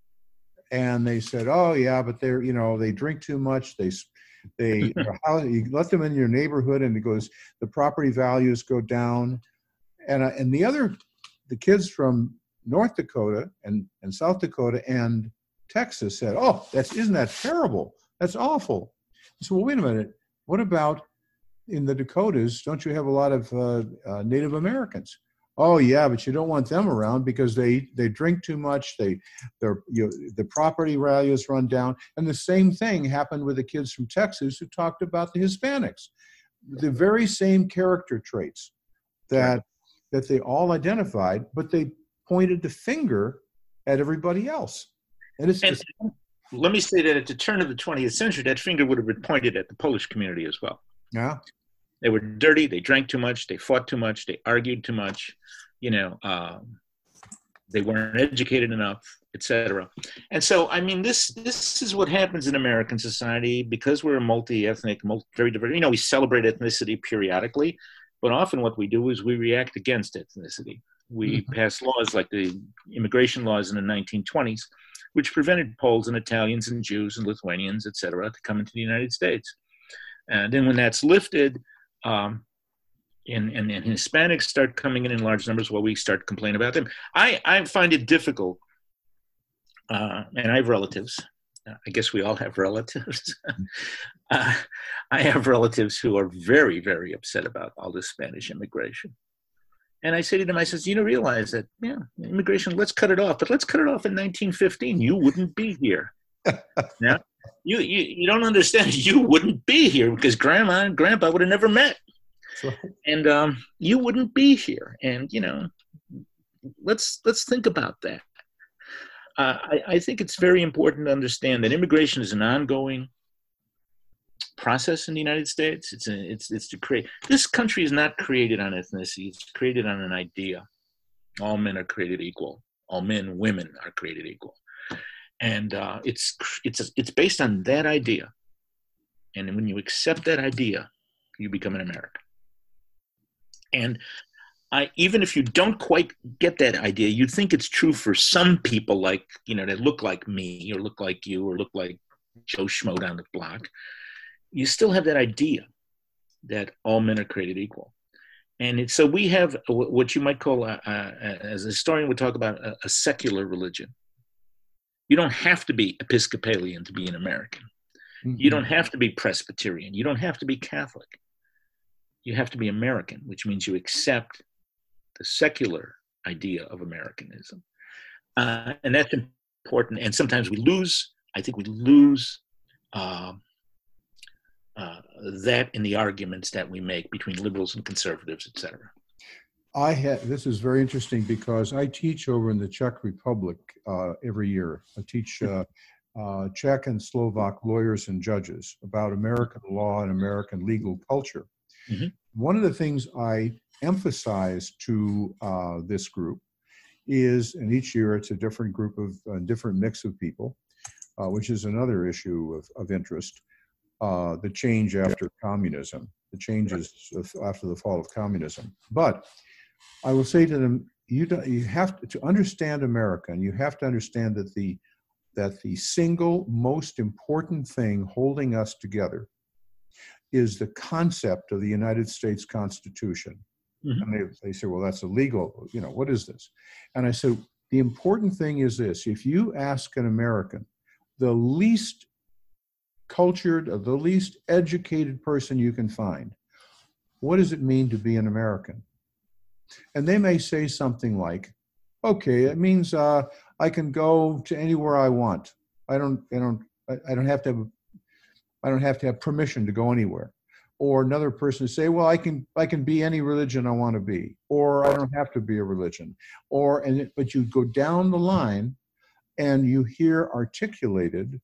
And they said, oh yeah, but they're, you know, they drink too much. They they how, you let them in your neighborhood, and it goes, the property values go down. And uh, and the other, the kids from North Dakota and, and South Dakota and Texas said, oh, that's, isn't that terrible? That's awful. I said, well, wait a minute. What about in the Dakotas? Don't you have a lot of uh, uh, Native Americans? Oh yeah, but you don't want them around because they they drink too much. They their you know, the property values run down. And the same thing happened with the kids from Texas who talked about the Hispanics. The very same character traits that that they all identified, but they pointed the finger at everybody else. And it's, And it's let me say that at the turn of the twentieth century, that finger would have been pointed at the Polish community as well. yeah. They were dirty. They drank too much. They fought too much. They argued too much. You know, um, they weren't educated enough, et cetera. And so, I mean, this this is what happens in American society because we're a multi-ethnic, multi, very diverse. You know, we celebrate ethnicity periodically, but often what we do is we react against ethnicity. We mm-hmm. pass laws like the immigration laws in the nineteen twenties, which prevented Poles and Italians and Jews and Lithuanians, et cetera, to come into the United States. And then when that's lifted, Um, and, and, and Hispanics start coming in in large numbers, well, we start complaining about them. I, I find it difficult, uh, and I have relatives. I guess we all have relatives. uh, I have relatives who are very, very upset about all this Spanish immigration. And I say to them, I says, you know, realize that, yeah, immigration, let's cut it off. But let's cut it off in nineteen fifteen. You wouldn't be here. Yeah. You, you you don't understand. You wouldn't be here because grandma and grandpa would have never met. Sure. And um, you wouldn't be here. And, you know, let's let's think about that. Uh, I, I think it's very important to understand that immigration is an ongoing process in the United States. It's a, it's it's to create. This country is not created on ethnicity. It's created on an idea. All men are created equal. All men, women are created equal. And uh, it's it's it's based on that idea. And when you accept that idea, you become an American. And I, even if you don't quite get that idea, you think it's true for some people, like, you know, that look like me or look like you or look like Joe Schmo down the block. You still have that idea that all men are created equal. And it's, so we have what you might call, a, a, as a historian would talk about, a, a secular religion. You don't have to be Episcopalian to be an American. Mm-hmm. You don't have to be Presbyterian. You don't have to be Catholic. You have to be American, which means you accept the secular idea of Americanism. Uh, and that's important. And sometimes we lose, I think we lose uh, uh, that in the arguments that we make between liberals and conservatives, et cetera. I had, this is very interesting because I teach over in the Czech Republic uh, every year. I teach uh, uh, Czech and Slovak lawyers and judges about American law and American legal culture. Mm-hmm. One of the things I emphasize to uh, this group is, and each year it's a different group of, a different mix of people, uh, which is another issue of, of interest, uh, the change after communism, the changes of, after the fall of communism. But I will say to them, you don't, you have to, to understand America, and you have to understand that the that the single most important thing holding us together is the concept of the United States Constitution. Mm-hmm. And they, they say, well, that's illegal. You know, what is this? And I said, the important thing is this. If you ask an American, the least cultured or the least educated person you can find, what does it mean to be an American? And they may say something like, okay, it means uh, I can go to anywhere I want. I don't, I don't, I don't have to have, I don't have to have permission to go anywhere. Or another person say, well, I can, I can be any religion I want to be, or I don't have to be a religion. Or, and it, but you go down the line and you hear articulated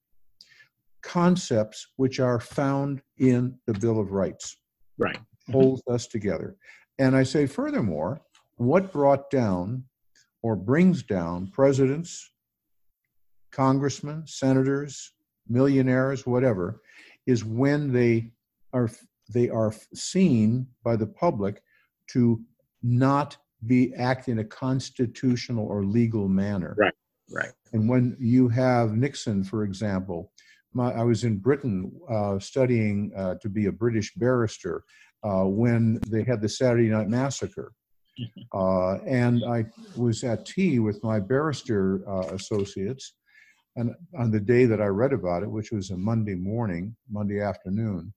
concepts which are found in the Bill of Rights. Right. Holds us together. And I say, furthermore, what brought down or brings down presidents, congressmen, senators, millionaires, whatever, is when they are they are seen by the public to not be acting in a constitutional or legal manner. Right, right. And when you have Nixon, for example, my, I was in Britain uh, studying uh, to be a British barrister uh, when they had the Saturday Night Massacre. Uh, and I was at tea with my barrister uh, associates, and on the day that I read about it, which was a Monday morning, Monday afternoon,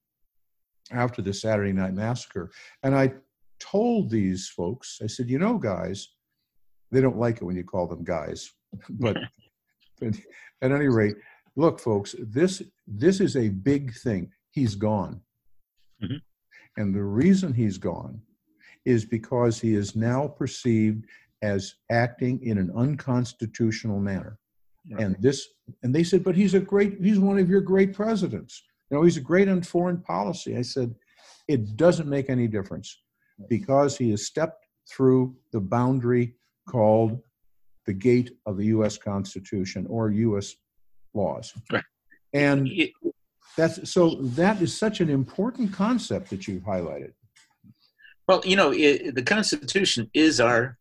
after the Saturday Night Massacre, and I told these folks, I said, you know, guys, they don't like it when you call them guys, but, but at any rate, look, folks, this this is a big thing. He's gone. Mm-hmm. And the reason he's gone is because he is now perceived as acting in an unconstitutional manner. Right. And this, and they said, but he's a great, he's one of your great presidents. You know, he's a great on foreign policy. I said, it doesn't make any difference because he has stepped through the boundary called the gate of the U S Constitution or U S laws. Right. And that's, so that is such an important concept that you've highlighted. Well, you know, it, the Constitution is our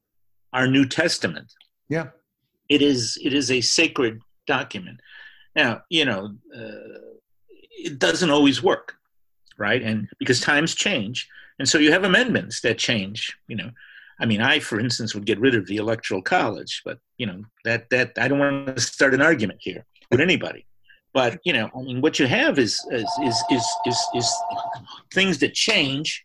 our New Testament. Yeah, it is. It is a sacred document. Now, you know, uh, it doesn't always work, right? And because times change, and so you have amendments that change. You know, I mean, I, for instance, would get rid of the Electoral College, but you know, that that I don't want to start an argument here with anybody. But you know, I mean, what you have is is is is is, is things that change.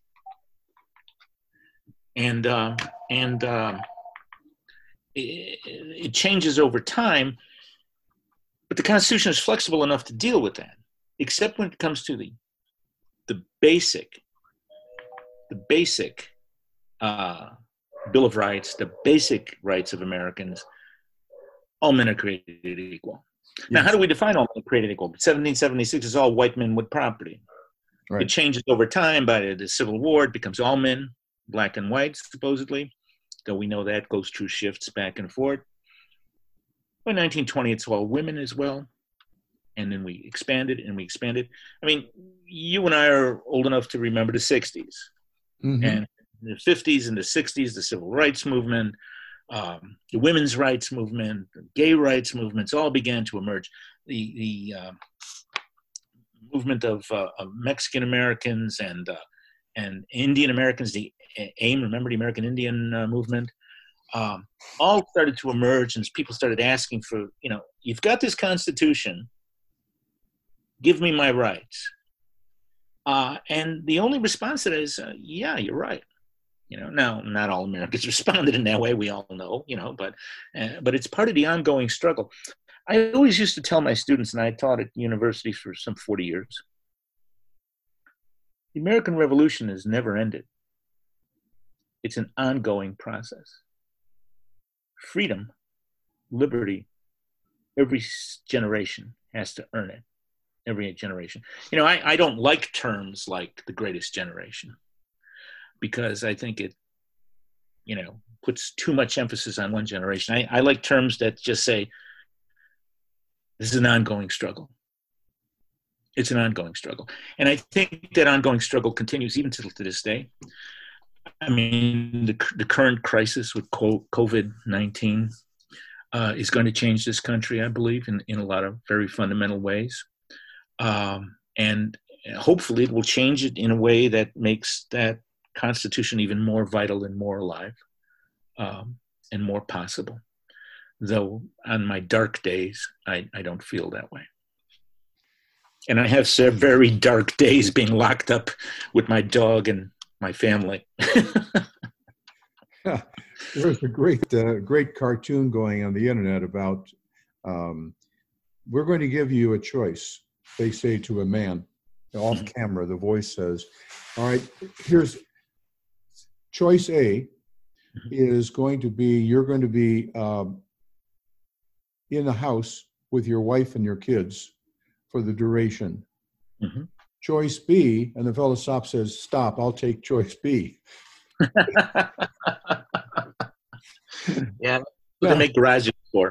And uh, and uh, it, it changes over time, but the Constitution is flexible enough to deal with that, except when it comes to the the basic, the basic uh, Bill of Rights, the basic rights of Americans. All men are created equal. Yes. Now, how do we define all men created equal? seventeen seventy-six is all white men with property. Right. It changes over time by the Civil War. It becomes all men. Black and white, supposedly, though we know that goes through shifts back and forth. By nineteen twenty, it's all women as well. And then we expanded and we expanded. I mean, you and I are old enough to remember the sixties. Mm-hmm. And in the fifties and the sixties, the civil rights movement, um, the women's rights movement, the gay rights movements all began to emerge. The, the uh, movement of, uh, of Mexican Americans and uh, and Indian Americans, the AIM, remember the American Indian uh, movement, um, all started to emerge, and people started asking for, you know, you've got this Constitution, give me my rights. Uh, and the only response to that is, uh, yeah, you're right. You know, now, not all Americans responded in that way, we all know, you know, but uh, but it's part of the ongoing struggle. I always used to tell my students, and I taught at university for some forty years, the American Revolution has never ended. It's an ongoing process. Freedom, liberty, every generation has to earn it. Every generation. You know, I, I don't like terms like the greatest generation because I think it, you know, puts too much emphasis on one generation. I, I like terms that just say, this is an ongoing struggle. It's an ongoing struggle. And I think that ongoing struggle continues even to, to this day. I mean, the, the current crisis with COVID nineteen, uh, is going to change this country, I believe, in, in a lot of very fundamental ways. Um, and hopefully it will change it in a way that makes that Constitution even more vital and more alive, um, and more possible. Though on my dark days, I, I don't feel that way. And I have some very dark days being locked up with my dog and my family. Yeah, there's a great, uh, great cartoon going on the internet about, um, we're going to give you a choice, they say to a man. Off camera, the voice says, all right, here's choice A is going to be, you're going to be um, in the house with your wife and your kids for the duration. Mm-hmm. Choice B, and the fellow stops, says, stop, I'll take choice B. Yeah, what they make garages for.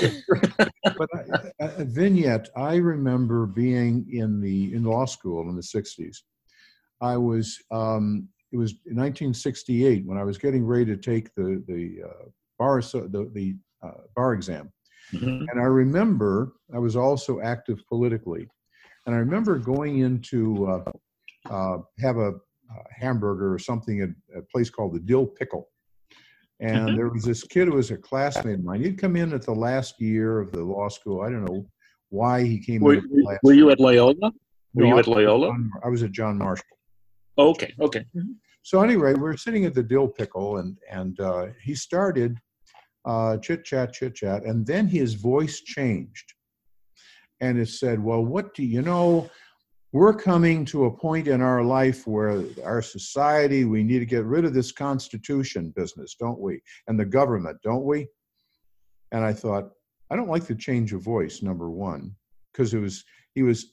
But I, a vignette, I remember being in the in law school in the sixties. I was, um, it was in nineteen sixty-eight when I was getting ready to take the, the uh, bar, the, the uh, bar exam. Mm-hmm. And I remember I was also active politically. And I remember going into uh, uh, have a, a hamburger or something at a place called the Dill Pickle. And mm-hmm. there was this kid who was a classmate of mine. He'd come in at the last year of the law school. I don't know why he came were, in. At the last were you year. at Loyola? Were no, you at Loyola? John, I was at John Marshall. Oh, okay, okay. Mm-hmm. So anyway, we were sitting at the Dill Pickle, and and uh, he started uh, chit chat, chit chat, and then his voice changed, and it said, "Well, what do you know? We're coming to a point in our life where our society, we need to get rid of this Constitution business, don't we? And the government, don't we?" And I thought, I don't like the change of voice, number one, because it was, he was,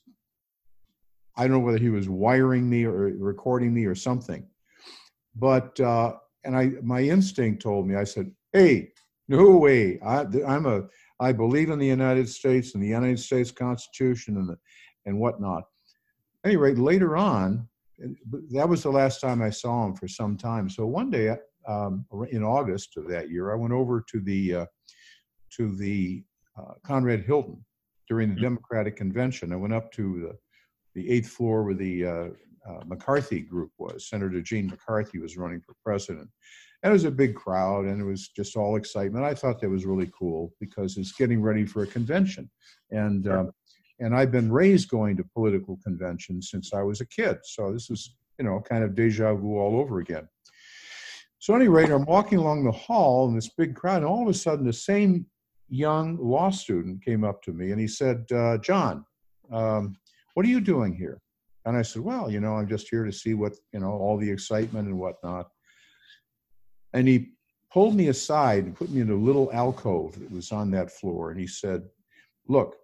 I don't know whether he was wiring me or recording me or something. But, uh, and I, my instinct told me, I said, hey, no way. I, I'm a, I believe in the United States and the United States Constitution and the, and whatnot. Anyway, later on, that was the last time I saw him for some time. So one day, um, in August of that year, I went over to the uh, to the uh, Conrad Hilton during the Democratic Convention. I went up to the, the eighth floor where the uh, uh, McCarthy group was. Senator Gene McCarthy was running for president. And it was a big crowd, and it was just all excitement. I thought that was really cool because it's getting ready for a convention. And uh, And I've been raised going to political conventions since I was a kid. So this is, you know, kind of deja vu all over again. So anyway, I'm walking along the hall in this big crowd, and all of a sudden the same young law student came up to me and he said, uh, John, um, what are you doing here? And I said, well, you know, I'm just here to see what, you know, all the excitement and whatnot. And he pulled me aside and put me in a little alcove that was on that floor. And he said, look,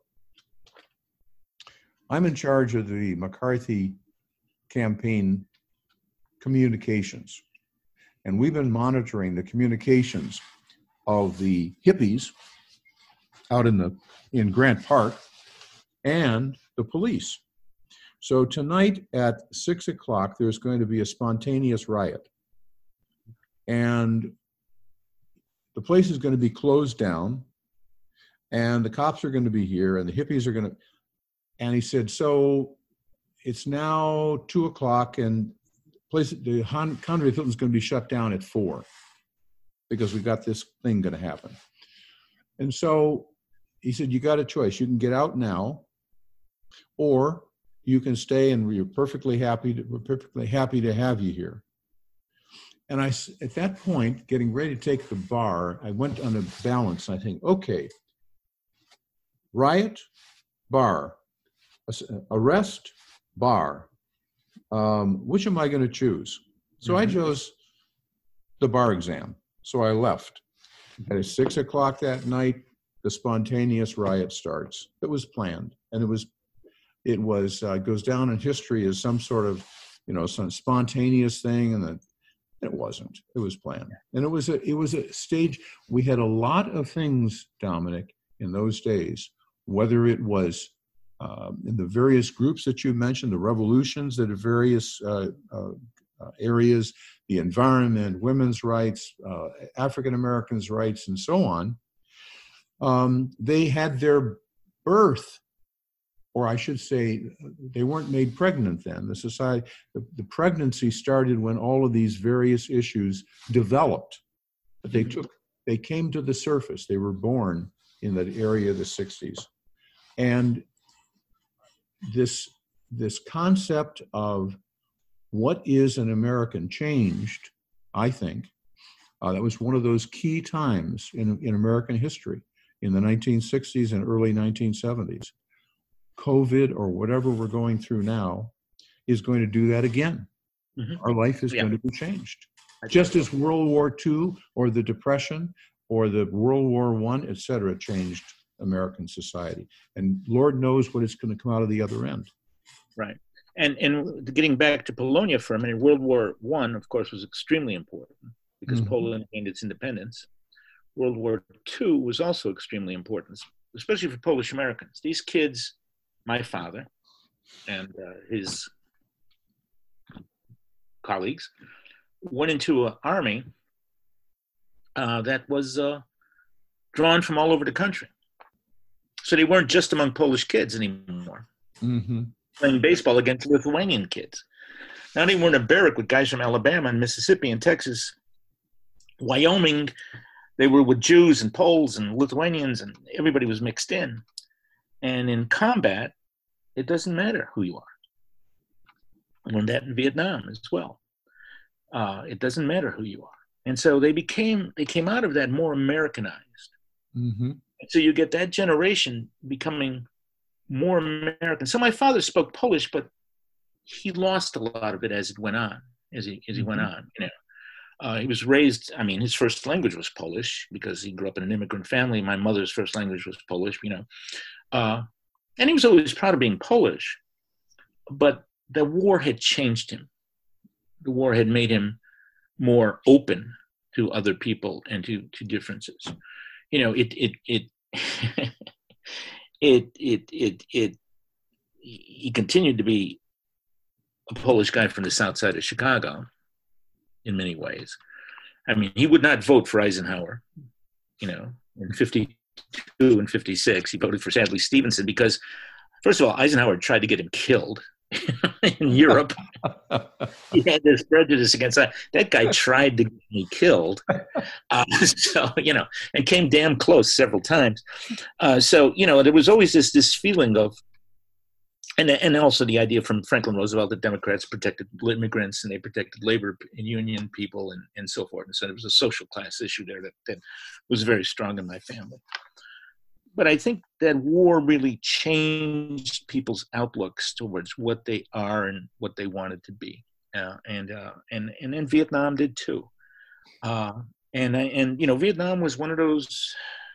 I'm in charge of the McCarthy campaign communications. And we've been monitoring the communications of the hippies out in the in Grant Park and the police. So tonight at six o'clock, there's going to be a spontaneous riot. And the place is going to be closed down, and the cops are going to be here, and the hippies are going to, and he said, so it's now two o'clock, and place the Conrad Hilton's going to be shut down at four because we've got this thing going to happen. And so he said, you got a choice. You can get out now, or you can stay, and we're perfectly happy to, we're perfectly happy to have you here. And I, at that point, getting ready to take the bar, I went on a balance. I think, okay, riot, bar, arrest, bar. Um, which am I going to choose? So mm-hmm. I chose the bar exam. So I left. At six o'clock that night, the spontaneous riot starts. It was planned, and it was, it was uh, goes down in history as some sort of, you know, some spontaneous thing, and then it wasn't. It was planned, and it was a, it was a stage. We had a lot of things, Dominic, in those days. Whether it was uh, in the various groups that you mentioned, the revolutions that are various uh, uh, uh, areas, the environment, women's rights, uh, African Americans' rights, and so on. Um, they had their birth, or I should say, they weren't made pregnant then. The society, the, the pregnancy started when all of these various issues developed. But they took, they came to the surface. They were born in that area of the sixties. And this, this concept of what is an American changed, I think. Uh, that was one of those key times in, in American history in the nineteen sixties and early nineteen seventies. COVID or whatever we're going through now is going to do that again. Mm-hmm. Our life is yeah. going to be changed. Just as World War Two or the Depression or the World War One, et cetera, changed American society. And Lord knows what is going to come out of the other end. Right. And and getting back to Polonia for a minute, World War One, of course, was extremely important because mm-hmm. Poland gained its independence. World War Two was also extremely important, especially for Polish Americans. These kids, my father and uh, his colleagues, went into an army uh, that was uh, drawn from all over the country. So they weren't just among Polish kids anymore, mm-hmm. playing baseball against Lithuanian kids. Now they were in a barrack with guys from Alabama and Mississippi and Texas, Wyoming. They were with Jews and Poles and Lithuanians, and everybody was mixed in. And in combat, it doesn't matter who you are. I learned that in Vietnam as well. Uh, it doesn't matter who you are. And so they became, they came out of that more Americanized. Mm-hmm. So you get that generation becoming more American. So my father spoke Polish, but he lost a lot of it as it went on, as he, as he mm-hmm. went on, you know. Uh, he was raised, I mean, his first language was Polish because he grew up in an immigrant family. My mother's first language was Polish, you know. Uh, and he was always proud of being Polish. But the war had changed him. The war had made him more open to other people and to, to differences. You know, it, it, it, it, it, it, it, he continued to be a Polish guy from the south side of Chicago. In many ways. I mean, he would not vote for Eisenhower, you know, in fifty-two and fifty-six. He voted for Sadly Stevenson because, first of all, Eisenhower tried to get him killed in Europe. He had this prejudice against that. That guy tried to get me killed. Uh, so, you know, and came damn close several times. Uh, so, you know, there was always this, this feeling of, And, and also the idea from Franklin Roosevelt that Democrats protected immigrants and they protected labor and union people and, and so forth. And so there was a social class issue there that, that was very strong in my family. But I think that war really changed people's outlooks towards what they are and what they wanted to be. Uh, and, uh, and, and then Vietnam did too. Uh, and, and, you know, Vietnam was one of those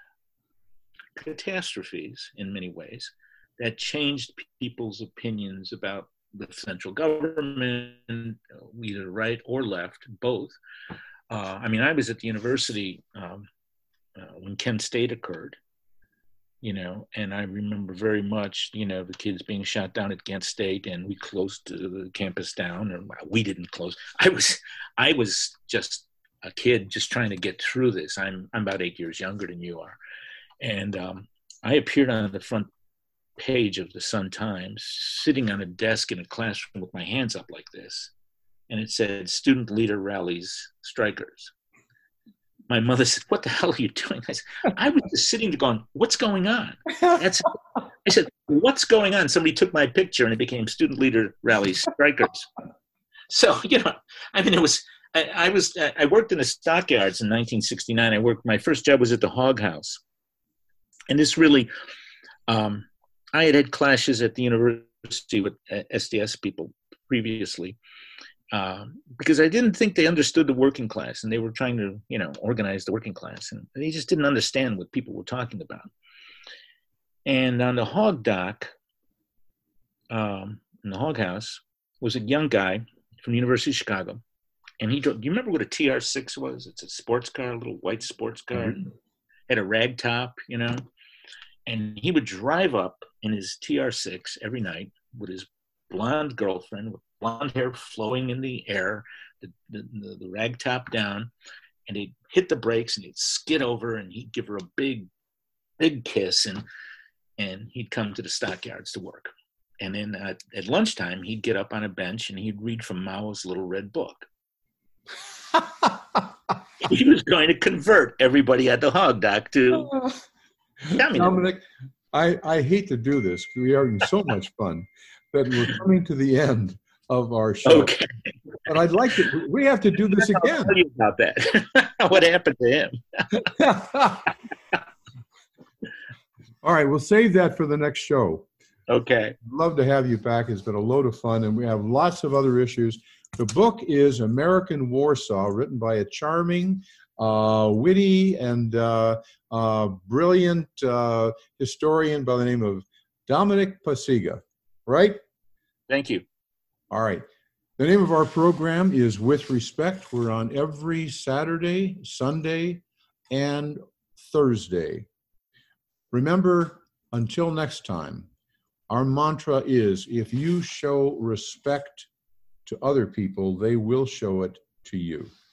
catastrophes in many ways that changed people's opinions about the central government, either right or left, both. Uh, I mean, I was at the university um, uh, when Kent State occurred, you know, and I remember very much, you know, the kids being shot down at Kent State, and we closed the campus down, or we didn't close. I was, I was just a kid just trying to get through this. I'm, I'm about eight years younger than you are. And um, I appeared on the front page of the Sun-Times, sitting on a desk in a classroom with my hands up like this, and it said, "Student leader rallies strikers." My mother said, "What the hell are you doing?" I said, I was just sitting there going, "What's going on?" That's, I said, "What's going on?" Somebody took my picture and it became "Student leader rallies strikers." So, you know, I mean, it was, I, I was, I worked in the stockyards in nineteen sixty-nine. I worked, my first job was at the Hog House. And this really, um, I had had clashes at the university with S D S people previously uh, because I didn't think they understood the working class, and they were trying to, you know, organize the working class, and they just didn't understand what people were talking about. And on the hog dock, um, in the Hog House, was a young guy from the University of Chicago, and he drove. Do you remember what a T R six was? It's a sports car, a little white sports car, mm-hmm. Had a rag top, you know. And he would drive up in his T R six every night with his blonde girlfriend, with blonde hair flowing in the air, the, the, the, the rag top down, and he'd hit the brakes and he'd skid over and he'd give her a big big kiss, and and he'd come to the stockyards to work. And then uh, at lunchtime, he'd get up on a bench and he'd read from Mao's Little Red Book. He was going to convert everybody at the Hog Doc to communism. Dominic, I, I hate to do this. We are having so much fun that we're coming to the end of our show. Okay. But I'd like to, we have to do this again. I'll tell you about that. What happened to him? All right, we'll save that for the next show. Okay. I'd love to have you back. It's been a load of fun, and we have lots of other issues. The book is American Warsaw, written by a charming, uh, witty, and uh, uh, brilliant uh, historian by the name of Dominic Pasiga, right? Thank you. All right. The name of our program is With Respect. We're on every Saturday, Sunday, and Thursday. Remember, until next time, our mantra is, if you show respect to other people, they will show it to you.